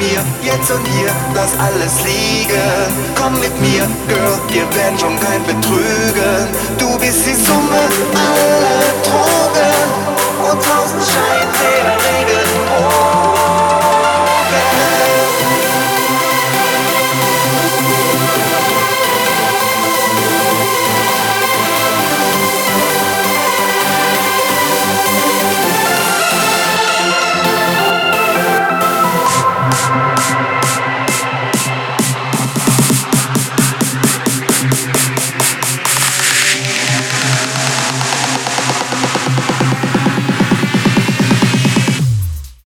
mir, jetzt und hier, lass alles liegen. Komm mit mir, Girl, wir werden schon kein betrügen. Du bist die Summe aller Drogen und draußen scheint der Regenbogen.